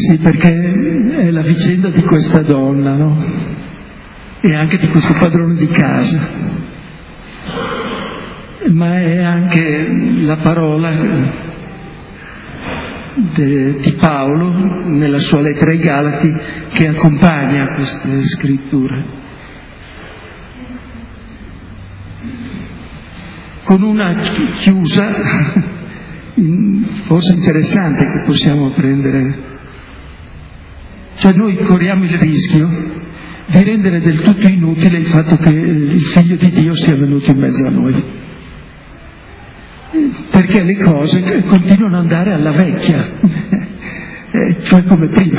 Sì, perché è la vicenda di questa donna, no? E anche di questo padrone di casa. Ma è anche la parola di Paolo nella sua lettera ai Galati che accompagna queste scritture. Con una chiusa forse interessante che possiamo prendere. Cioè noi corriamo il rischio di rendere del tutto inutile il fatto che il Figlio di Dio sia venuto in mezzo a noi, perché le cose continuano ad andare alla vecchia, cioè come prima.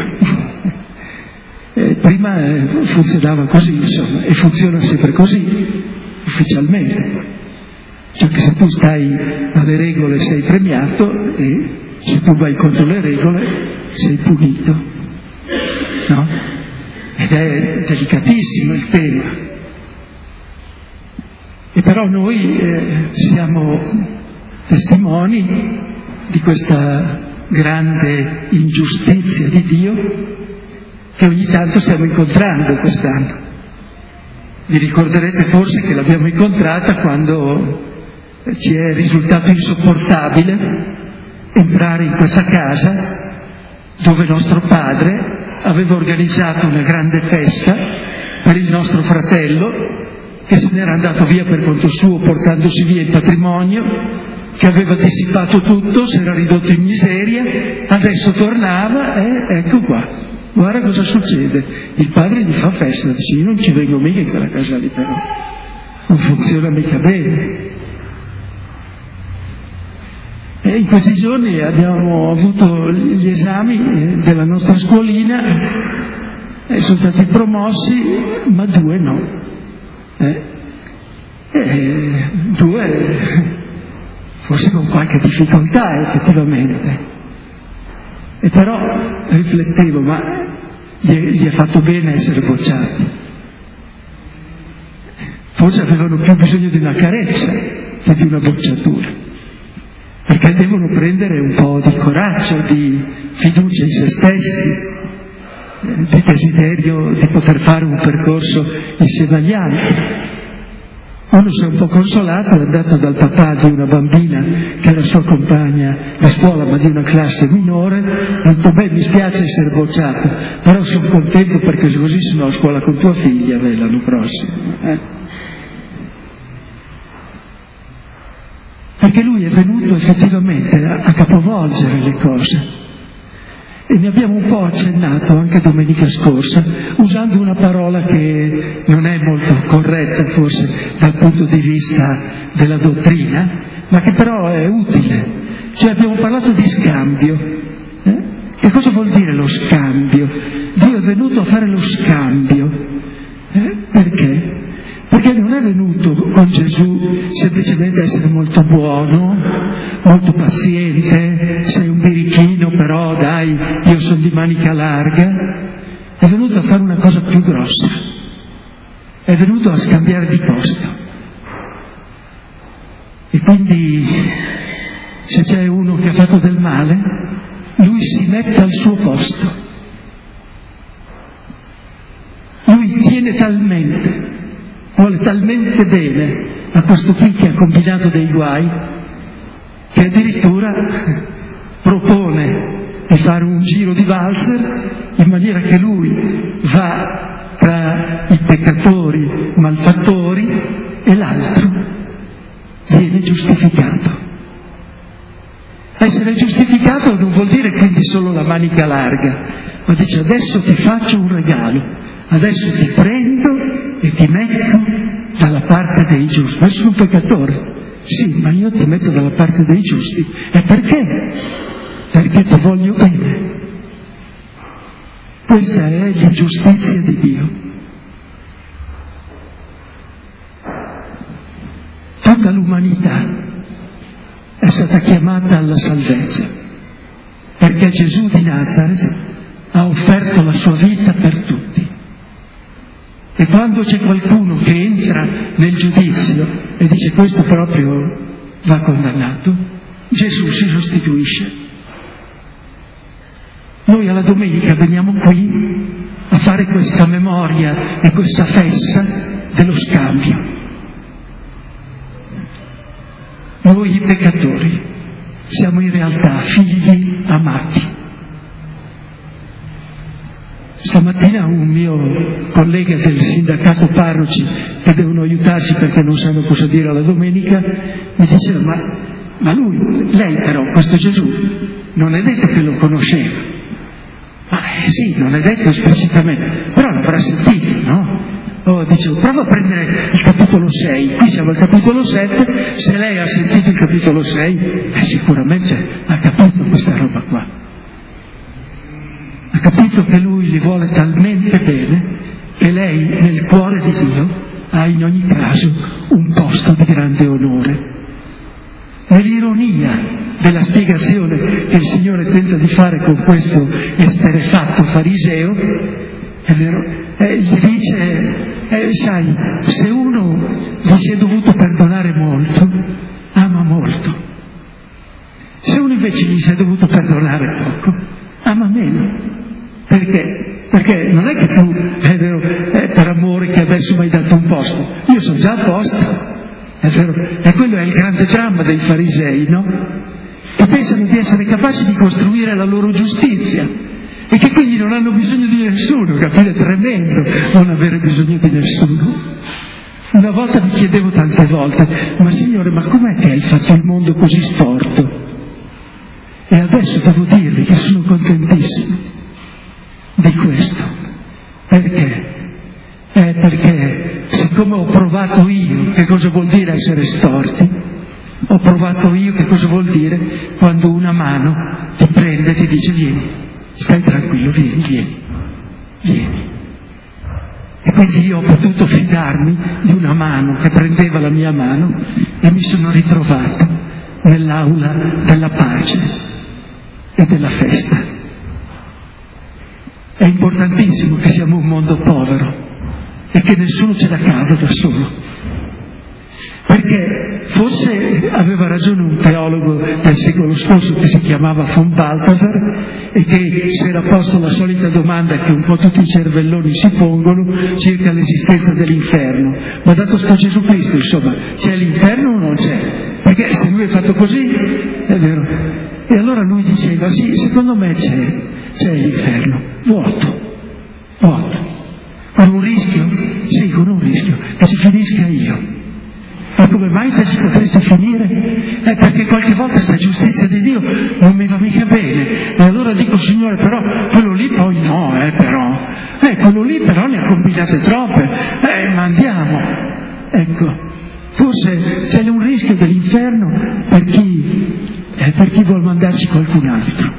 Prima funzionava così, insomma, e funziona sempre così, ufficialmente. Cioè che se tu stai alle regole sei premiato e se tu vai contro le regole sei punito, no? Ed è delicatissimo il tema. E però noi siamo testimoni di questa grande ingiustizia di Dio che ogni tanto stiamo incontrando quest'anno. Vi ricorderete forse che l'abbiamo incontrata quando ci è risultato insopportabile entrare in questa casa dove nostro padre aveva organizzato una grande festa per il nostro fratello che se n'era andato via per conto suo portandosi via il patrimonio, che aveva dissipato tutto, si era ridotto in miseria, adesso tornava e ecco qua, guarda cosa succede. Il padre gli fa festa, dice: io non ci vengo mica in quella casa lì, però non funziona mica bene. E in questi giorni abbiamo avuto gli esami della nostra scuolina e sono stati promossi, ma 2 no. 2 forse con qualche difficoltà effettivamente. E però riflettevo, ma gli è fatto bene essere bocciati. Forse avevano più bisogno di una carezza che di una bocciatura, perché devono prendere un po' di coraggio, di fiducia in se stessi, di desiderio di poter fare un percorso insieme agli altri. Uno si è un po' consolato, è andato dal papà di una bambina che era sua compagna di scuola ma di una classe minore, e ha detto: beh, mi spiace essere bocciato, però sono contento perché così sono a scuola con tua figlia l'anno prossimo. Perché lui è venuto effettivamente a capovolgere le cose. E ne abbiamo un po' accennato anche domenica scorsa, usando una parola che non è molto corretta forse dal punto di vista della dottrina, ma che però è utile. Cioè abbiamo parlato di scambio. Che cosa vuol dire lo scambio? Dio è venuto a fare lo scambio. Perché? Perché non è venuto con Gesù semplicemente a essere molto buono, molto paziente, sei un birichino però dai, io sono di manica larga. È venuto a fare una cosa più grossa, è venuto a scambiare di posto. E quindi se c'è uno che ha fatto del male, lui si mette al suo posto. Lui tiene talmente, vuole talmente bene a questo qui che ha combinato dei guai, che addirittura propone di fare un giro di valzer in maniera che lui va tra i peccatori malfattori e l'altro viene giustificato. Essere giustificato non vuol dire quindi solo la manica larga, ma dice: adesso ti faccio un regalo, adesso ti prendo e ti metto dalla parte dei giusti. Ma sono un peccatore, sì, ma io ti metto dalla parte dei giusti. E perché? Perché ti voglio bene. Questa è l'ingiustizia di Dio. Tutta l'umanità è stata chiamata alla salvezza, perché Gesù di Nazareth ha offerto la sua vita per tutti. E quando c'è qualcuno che entra nel giudizio e dice: questo proprio va condannato, Gesù si sostituisce. Noi alla domenica veniamo qui a fare questa memoria e questa festa dello scambio. Noi peccatori siamo in realtà figli amati. Stamattina un mio collega del sindacato parroci, che devono aiutarci perché non sanno cosa dire alla domenica, mi diceva, ma lei però, questo Gesù, non è detto che lo conosceva. Ma sì, non è detto esplicitamente, però l'avrà sentito, no? Dicevo, prova a prendere il capitolo 6, qui siamo al capitolo 7, se lei ha sentito il capitolo 6, sicuramente ha capito questa roba qua. Ha capito che lui li vuole talmente bene che lei nel cuore di Dio ha in ogni caso un posto di grande onore. Nell'ironia della spiegazione che il Signore tenta di fare con questo esterrefatto fariseo, è vero, gli dice, sai, se uno gli si è dovuto perdonare molto, ama molto. Se uno invece gli si è dovuto perdonare poco, ama meno. Perché? Perché non è che tu, è vero, per amore che adesso mi hai dato un posto, io sono già a posto. È vero? E quello è il grande dramma dei farisei, no? Che pensano di essere capaci di costruire la loro giustizia e che quindi non hanno bisogno di nessuno, capite? È tremendo non avere bisogno di nessuno. Una volta mi chiedevo tante volte, ma Signore, ma com'è che hai fatto il mondo così storto? E adesso devo dirvi che sono contentissimo di questo. Perché? Perché siccome ho provato io che cosa vuol dire essere storti, ho provato io che cosa vuol dire quando una mano ti prende e ti dice vieni, stai tranquillo, vieni. E quindi io ho potuto fidarmi di una mano che prendeva la mia mano e mi sono ritrovato nell'aula della pace e della festa. È importantissimo che siamo un mondo povero e che nessuno ce la cava da solo. Perché forse aveva ragione un teologo del secolo scorso che si chiamava von Balthasar e che si era posto la solita domanda che un po' tutti i cervelloni si pongono circa l'esistenza dell'inferno. Ma dato sto Gesù Cristo, insomma, c'è l'inferno o non c'è? Perché se lui è fatto così, è vero. E allora lui diceva, sì, secondo me c'è l'inferno, vuoto. Con un rischio? Sì, con un rischio, che ci finisca io. E come mai se ci potreste finire? Perché qualche volta questa giustizia di Dio non mi va mica bene. E allora dico, Signore, però quello lì poi no, però. Quello lì però ne ha combinate troppe. Ma andiamo. Ecco, forse c'è un rischio dell'inferno per chi vuol mandarci qualcun altro.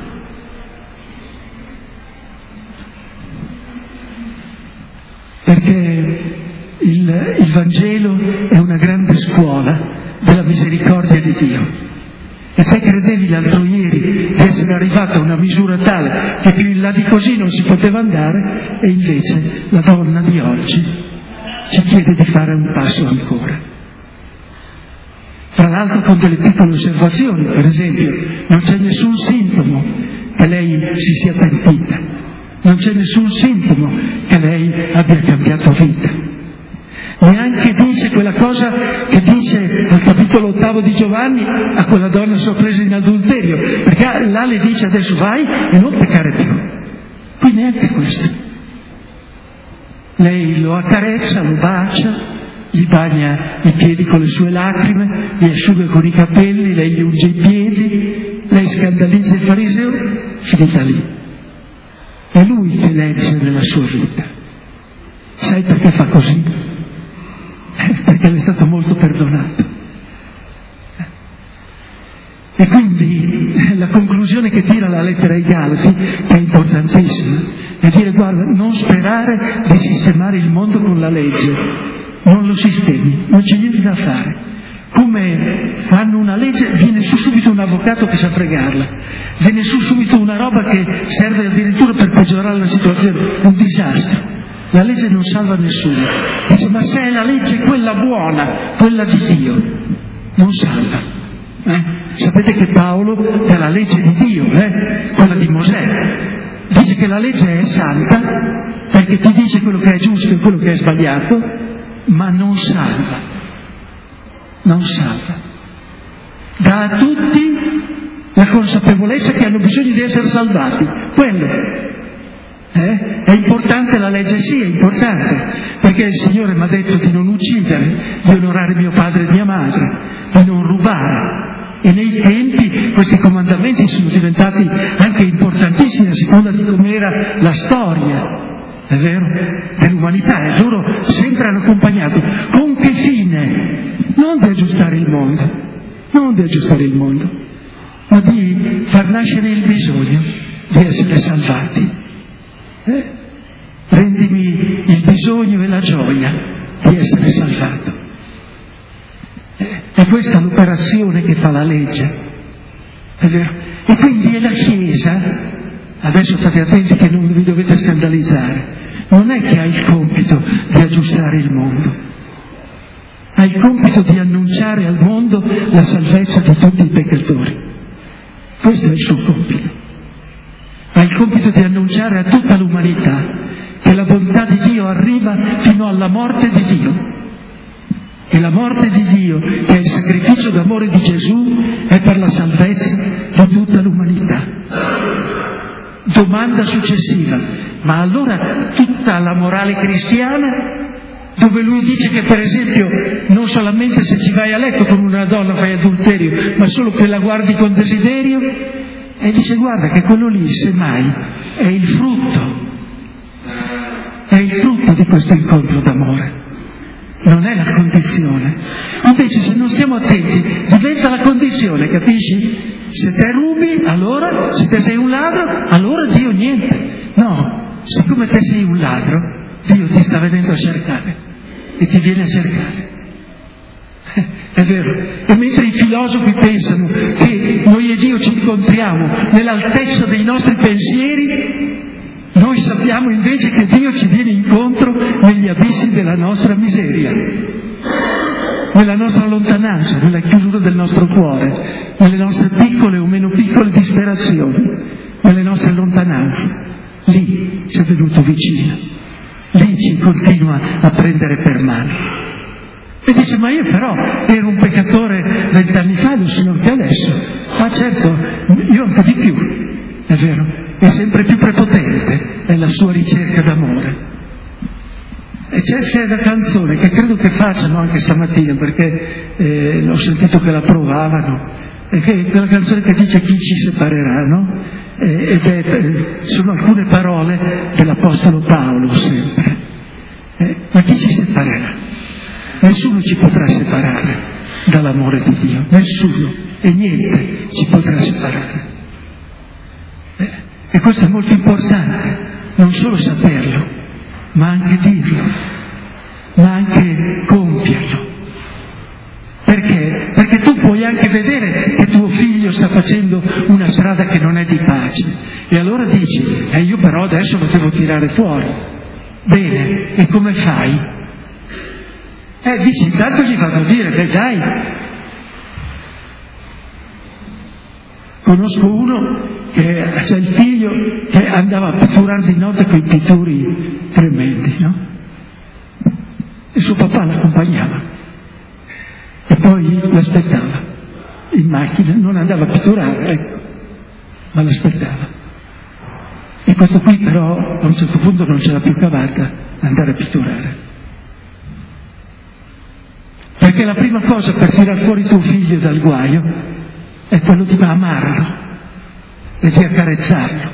Perché il Vangelo è una grande scuola della misericordia di Dio. E se credevi l'altro ieri di essere arrivato a una misura tale che più in là di così non si poteva andare, e invece la donna di oggi ci chiede di fare un passo ancora. Tra l'altro con delle piccole osservazioni, per esempio, non c'è nessun sintomo che lei si sia pentita. Non c'è nessun sintomo che lei abbia cambiato vita. Neanche dice quella cosa che dice al capitolo 8 di Giovanni a quella donna sorpresa in adulterio, perché là le dice adesso vai e non peccare più. Qui neanche questo. Lei lo accarezza, lo bacia, gli bagna i piedi con le sue lacrime, li asciuga con i capelli, lei gli unge i piedi, lei scandalizza il fariseo, finita lì. È lui che legge nella sua vita. Sai perché fa così? Perché le è stato molto perdonato. E quindi la conclusione che tira la lettera ai Galati, che è importantissima, è dire, guarda, non sperare di sistemare il mondo con la legge, non lo sistemi, non c'è niente da fare. Come fanno una legge, viene su subito un avvocato che sa fregarla, viene su subito una roba che serve addirittura per peggiorare la situazione, è un disastro. La legge non salva nessuno. Dice, ma se è la legge quella buona, quella di Dio, non salva. Sapete che Paolo è la legge di Dio, quella di Mosè. dice che la legge è santa, perché ti dice quello che è giusto e quello che è sbagliato, ma non salva. Non salva. Dà a tutti la consapevolezza che hanno bisogno di essere salvati. Quello. È importante la legge? Sì, è importante, perché il Signore mi ha detto di non uccidere, di onorare mio padre e mia madre, di non rubare. E nei tempi questi comandamenti sono diventati anche importantissimi a seconda di com'era la storia, è vero, dell'umanità, e loro sempre hanno accompagnato. Con che fine? Non di aggiustare il mondo, non di aggiustare il mondo, ma di far nascere il bisogno di essere salvati. Rendimi il bisogno e la gioia di essere salvato. È questa l'operazione che fa la legge, è vero? E quindi è la Chiesa, adesso state attenti che non vi dovete scandalizzare, non è che ha il compito di aggiustare il mondo, ha il compito di annunciare al mondo la salvezza di tutti i peccatori. Questo è il suo compito. Ha il compito di annunciare a tutta l'umanità che la bontà di Dio arriva fino alla morte di Dio. E la morte di Dio, che è il sacrificio d'amore di Gesù, è per la salvezza di tutta l'umanità. Domanda successiva: ma allora tutta la morale cristiana, dove lui dice che per esempio non solamente se ci vai a letto con una donna fai adulterio, ma solo che la guardi con desiderio, e dice guarda che quello lì semmai è il frutto di questo incontro d'amore, non è la condizione. Invece se non stiamo attenti diventa la condizione, capisci? Se te rubi, allora, se te sei un ladro, allora Dio niente. No, siccome te sei un ladro, Dio ti sta venendo a cercare e ti viene a cercare. È vero. E mentre i filosofi pensano che noi e Dio ci incontriamo nell'altezza dei nostri pensieri, noi sappiamo invece che Dio ci viene incontro negli abissi della nostra miseria, nella nostra lontananza, nella chiusura del nostro cuore, nelle nostre piccole o meno piccole disperazioni, nelle nostre lontananze. Lì ci è venuto vicino, lì ci continua a prendere per mano. E dice, ma io però ero un peccatore 20 anni fa, lo sono anche adesso. Ma certo, io anche di più, è vero, è sempre più prepotente, è la sua ricerca d'amore. E c'è la canzone che credo che facciano anche stamattina, perché ho sentito che la provavano, e che è quella canzone che dice chi ci separerà, no? Sono alcune parole dell'Apostolo Paolo sempre. Ma chi ci separerà? Nessuno ci potrà separare dall'amore di Dio, nessuno, e niente ci potrà separare. E questo è molto importante, non solo saperlo, ma anche dirlo, ma anche compierlo. Perché? Perché tu puoi anche vedere che tuo figlio sta facendo una strada che non è di pace, e allora dici, io però adesso lo devo tirare fuori. Bene, e come fai? Dici, intanto gli vado a dire, dai, conosco uno che c'è il figlio che andava a pitturare di notte con i pitturi tremendi, no? E suo papà l'accompagnava e poi l'aspettava in macchina, non andava a pitturare, ecco, ma l'aspettava. E questo qui però a un certo punto non ce l'ha più cavata andare a pitturare. Perché la prima cosa per tirar fuori tuo figlio dal guaio è quello di amarlo e di accarezzarlo.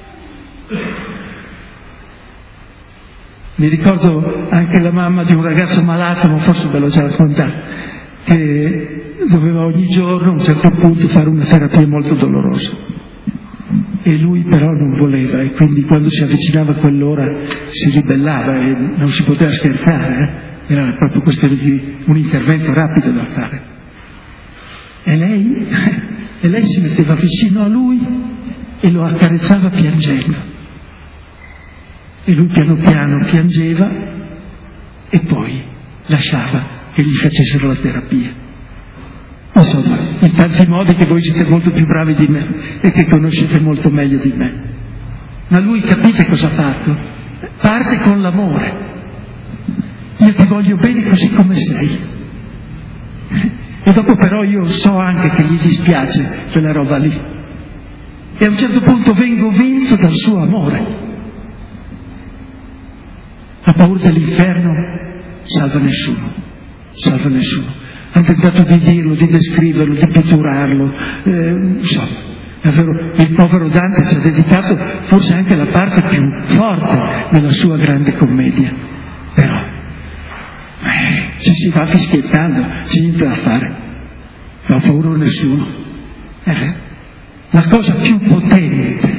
Mi ricordo anche la mamma di un ragazzo malato, ma forse ve l'ho già raccontato, che doveva ogni giorno a un certo punto fare una terapia molto dolorosa. E lui però non voleva, e quindi quando si avvicinava a quell'ora si ribellava e non si poteva scherzare, Era proprio questione di un intervento rapido da fare. E lei si metteva vicino a lui e lo accarezzava piangendo. E lui piano piano piangeva e poi lasciava che gli facessero la terapia. Insomma, in tanti modi che voi siete molto più bravi di me e che conoscete molto meglio di me. Ma lui capite cosa ha fatto? Parte con l'amore. Io ti voglio bene così come sei. E dopo però io so anche che gli dispiace quella roba lì. E a un certo punto vengo vinto dal suo amore. La paura dell'inferno salva nessuno. Hanno tentato di dirlo, di descriverlo, di pitturarlo. Insomma, è vero, il povero Dante ci ha dedicato forse anche la parte più forte della sua grande commedia. Però ci si va fischiettando, c'è niente da fare. Non ha paura nessuno. È vero. La cosa più potente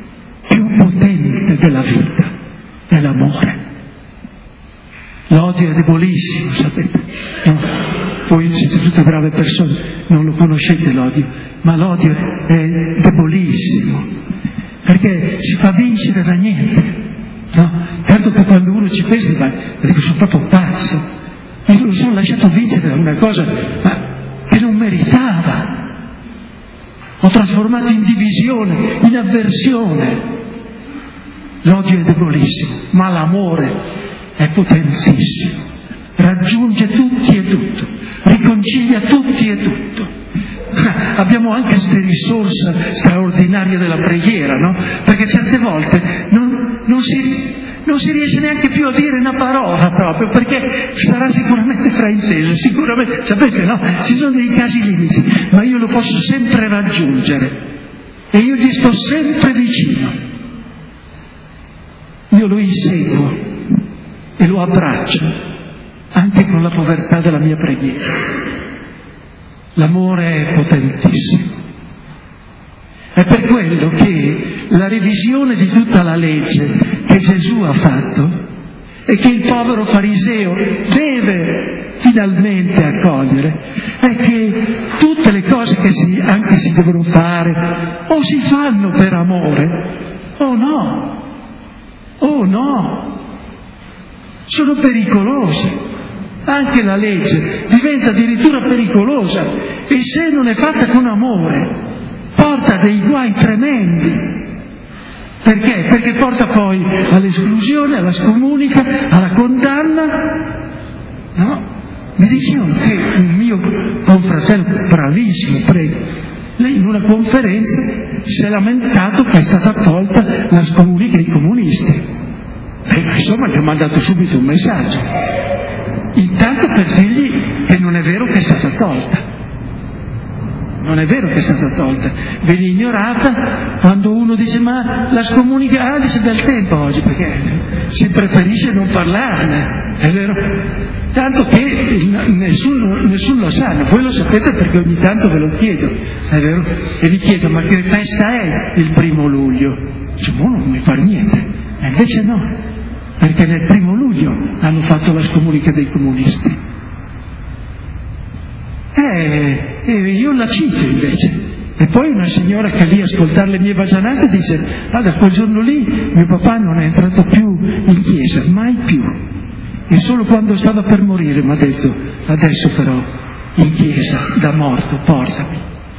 della vita è l'amore. L'odio è debolissimo, sapete? No? Voi siete tutte brave persone, non lo conoscete l'odio, ma l'odio è debolissimo, perché si fa vincere da niente. No? Tanto che quando uno ci pensa, ma dico, sono proprio pazzo. Io lo sono lasciato vincere da una cosa che non meritava. Ho trasformato in divisione, in avversione. L'odio è debolissimo, ma l'amore è potentissimo. Raggiunge tutti e tutto, riconcilia tutti e tutto. Abbiamo anche questa risorsa straordinaria della preghiera, no? Perché certe volte non si riesce neanche più a dire una parola proprio, perché sarà sicuramente frainteso, sicuramente, sapete, no? Ci sono dei casi limiti, ma io lo posso sempre raggiungere e io gli sto sempre vicino. Io lo inseguo e lo abbraccio anche con la povertà della mia preghiera. L'amore è potentissimo. È per quello che la revisione di tutta la legge che Gesù ha fatto e che il povero fariseo deve finalmente accogliere è che tutte le cose che anche si devono fare o si fanno per amore o no, sono pericolose. Anche la legge diventa addirittura pericolosa e se non è fatta con amore porta dei guai tremendi. Perché? Perché porta poi all'esclusione, alla scomunica, alla condanna. No? Mi dicevano che un mio confratello bravissimo, lei in una conferenza si è lamentato che è stata tolta la scomunica ai comunisti. Insomma, gli ho mandato subito un messaggio. Intanto per dirgli che non è vero che è stata tolta. Non è vero che è stata tolta, viene ignorata quando uno dice ma la scomunica, dice del tempo oggi, perché si preferisce non parlarne, è vero? Tanto che nessuno lo sa, voi lo sapete perché ogni tanto ve lo chiedo, è vero? E vi chiedo ma che festa è il 1° luglio? Dice, non mi fa niente, e invece no, perché nel 1° luglio hanno fatto la scomunica dei comunisti. Io la cito invece. E poi una signora che è lì a ascoltare le mie bagianate dice da quel giorno lì mio papà non è entrato più in chiesa, mai più. E solo quando stava per morire mi ha detto adesso però in chiesa, da morto, portami.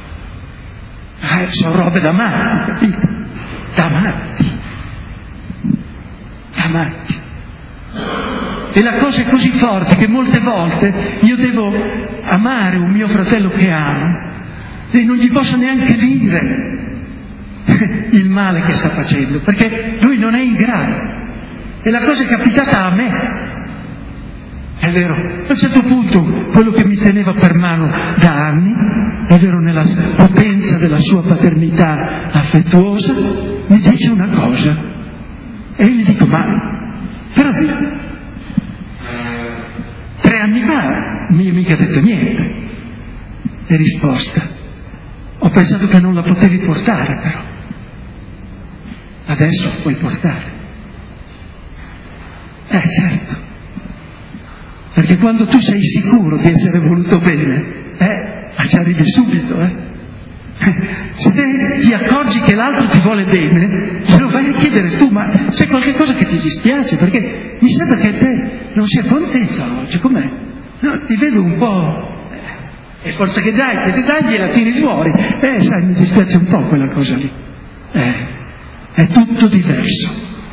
Sono robe da matti, capito? Da matti. E la cosa è così forte che molte volte io devo amare un mio fratello che amo e non gli posso neanche dire il male che sta facendo, perché lui non è in grado. E la cosa è capitata a me. È vero, a un certo punto quello che mi teneva per mano da anni, è vero, nella potenza della sua paternità affettuosa, mi dice una cosa. E io gli dico, ma però 3 anni fa non mi ha mica detto niente. E risposta, ho pensato che non la potevi portare però. Adesso la puoi portare. Certo. Perché quando tu sei sicuro di essere voluto bene, ci arrivi subito, Se te ti accorgi che l'altro ti vuole bene, glielo vai a chiedere tu, ma c'è qualche cosa che ti dispiace? Perché mi sembra che te non sia contenta oggi, com'è? No, ti vedo un po'... E forza che dai, gliela tiri fuori. Sai, mi dispiace un po' quella cosa lì. È tutto tutto diverso.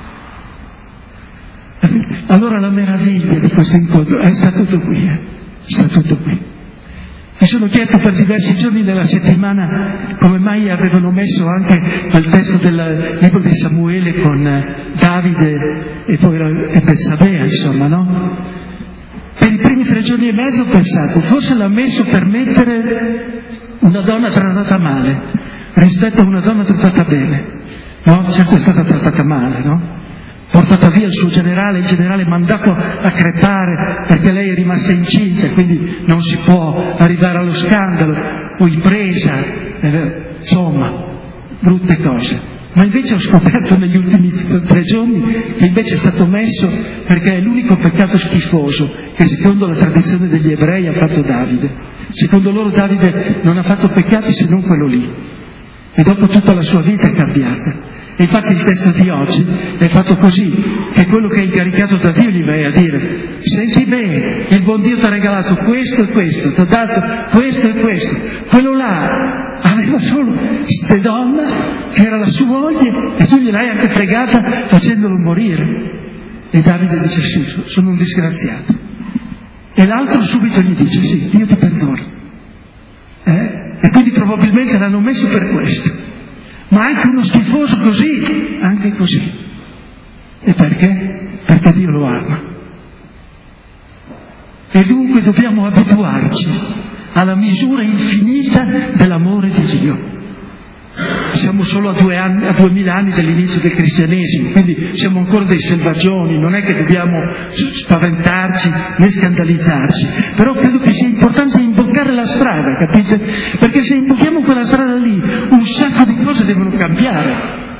Allora la meraviglia di questo incontro è stato tutto qui, è stato tutto qui. Mi sono chiesto per diversi giorni della settimana come mai avevano messo anche quel testo del libro di Samuele con Davide e poi Betsabea, insomma, no? Per i primi 3 giorni e mezzo ho pensato, forse l'ha messo per mettere una donna trattata male rispetto a una donna trattata bene. No? Certo è stata trattata male, no? Portata via il suo generale, il generale mandato a crepare perché lei è rimasta incinta, quindi non si può arrivare allo scandalo, poi presa, insomma, brutte cose. Ma invece ho scoperto negli ultimi 3 giorni che invece è stato messo perché è l'unico peccato schifoso che secondo la tradizione degli ebrei ha fatto Davide. Secondo loro Davide non ha fatto peccati se non quello lì. E dopo tutta la sua vita è cambiata. E infatti il testo di oggi è fatto così, che quello che è incaricato da Dio gli vai a dire: senti bene, il buon Dio ti ha regalato questo e questo, ti ha dato questo e questo. Quello là aveva solo questa donna che era la sua moglie e tu gliel'hai anche fregata facendolo morire. E Davide dice: sì, sono un disgraziato. E l'altro subito gli dice: sì, Dio ti perdona. E quindi probabilmente l'hanno messo per questo. Ma anche uno schifoso così, anche così. E perché? Perché Dio lo ama. E dunque dobbiamo abituarci alla misura infinita dell'amore di Dio. Siamo solo a 2000 anni dall'inizio del cristianesimo, quindi siamo ancora dei selvaggioni, non è che dobbiamo spaventarci né scandalizzarci, però credo che sia importante imboccare la strada, capite? Perché se imbocchiamo quella strada lì, un sacco di cose devono cambiare.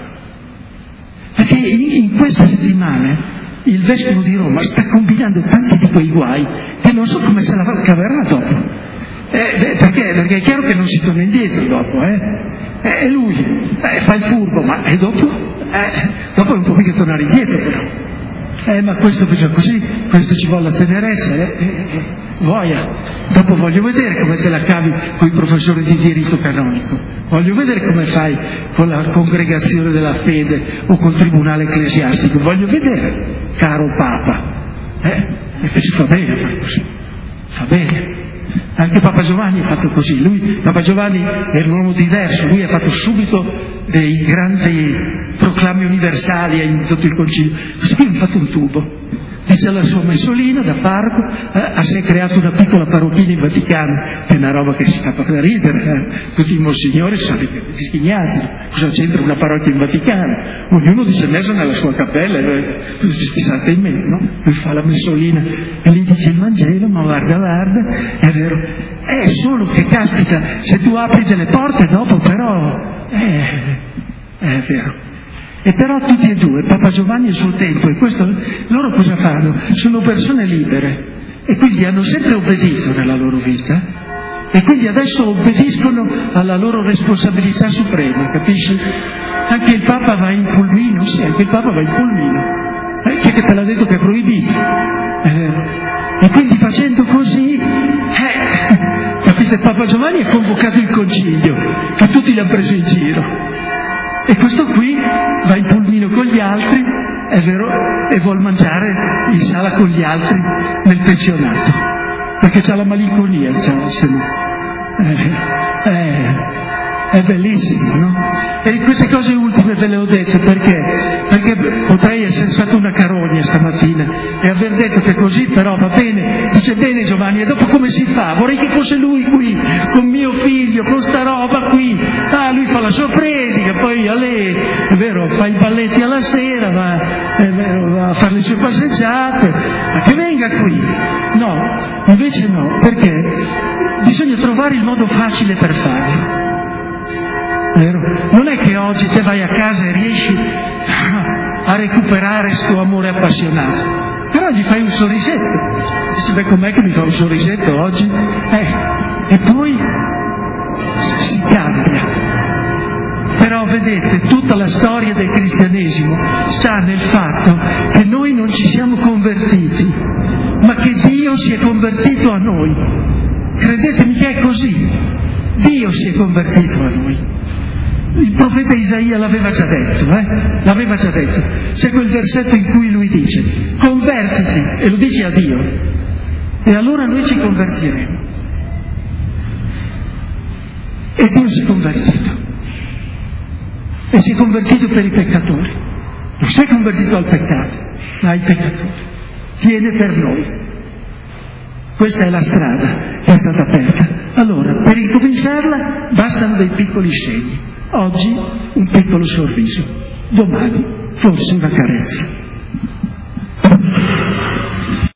Perché in queste settimane il Vescovo di Roma sta combinando tanti di quei guai che non so come se la caverà dopo. Perché è chiaro che non si torna indietro dopo, E lui fa il furbo, ma e dopo? Dopo non può mica tornare indietro però. Ma questo bisogna così, questo ci vuole la tenerezza, Voia. Dopo voglio vedere come te la cavi con i professori di diritto canonico. Voglio vedere come fai con la congregazione della fede o col tribunale ecclesiastico. Voglio vedere, caro Papa. E che ci fa bene fare così. Fa bene. Anche Papa Giovanni ha fatto così. Papa Giovanni era un uomo diverso, lui ha fatto subito dei grandi proclami universali in tutto il concilio. Questo qui ha fatto un tubo. Dice alla sua messolina da parroco, si è creato una piccola parrocchina in Vaticano, che è una roba che si fa da ridere, tutti i monsignori sono schignati, cosa c'entra una parrocchia in Vaticano? Ognuno dice messa nella sua cappella, ci state in mente, no? Lui fa la messolina e gli dice il Vangelo, ma guarda, è vero, è solo che caspita, se tu apri delle porte dopo però, è vero. E però tutti e due, Papa Giovanni e il suo tempo, e questo loro cosa fanno? Sono persone libere e quindi hanno sempre obbedito nella loro vita e quindi adesso obbediscono alla loro responsabilità suprema, capisci? Anche il Papa va in pulmino, sì, anche il Papa va in pulmino. Chi è che te l'ha detto che è proibito? È vero. E quindi facendo così, capite, Papa Giovanni ha convocato il concilio, che tutti li hanno preso in giro. E questo qui va in pulmino con gli altri, è vero, e vuol mangiare in sala con gli altri nel pensionato, perché c'ha la malinconia, è bellissimo, no? E queste cose ultime ve le ho dette perché potrei essere stato una carogna stamattina e aver detto che così però va bene, dice bene Giovanni, e dopo come si fa? Vorrei che fosse lui qui, con mio figlio, con sta roba qui, lui fa la sua predica, poi a lei, è vero, fa i balletti alla sera, va a fare le sue passeggiate, ma che venga qui. No, invece no, perché bisogna trovare il modo facile per farlo. Vero? Non è che oggi te vai a casa e riesci a recuperare sto amore appassionato, però gli fai un sorrisetto, dici beh com'è che mi fa un sorrisetto oggi? E poi si cambia. Però vedete, tutta la storia del cristianesimo sta nel fatto che noi non ci siamo convertiti, ma che Dio si è convertito a noi. Credetemi che è così, Dio si è convertito a noi. Il profeta Isaia l'aveva già detto, l'aveva già detto. C'è quel versetto in cui lui dice: convertiti, e lo dice a Dio, e allora noi ci convertiremo. E Dio si è convertito. E si è convertito per i peccatori. Non si è convertito al peccato, ma ai peccatori. Viene per noi. Questa è la strada che è stata aperta. Allora, per incominciarla bastano dei piccoli segni. Oggi un piccolo sorriso, domani forse una carezza.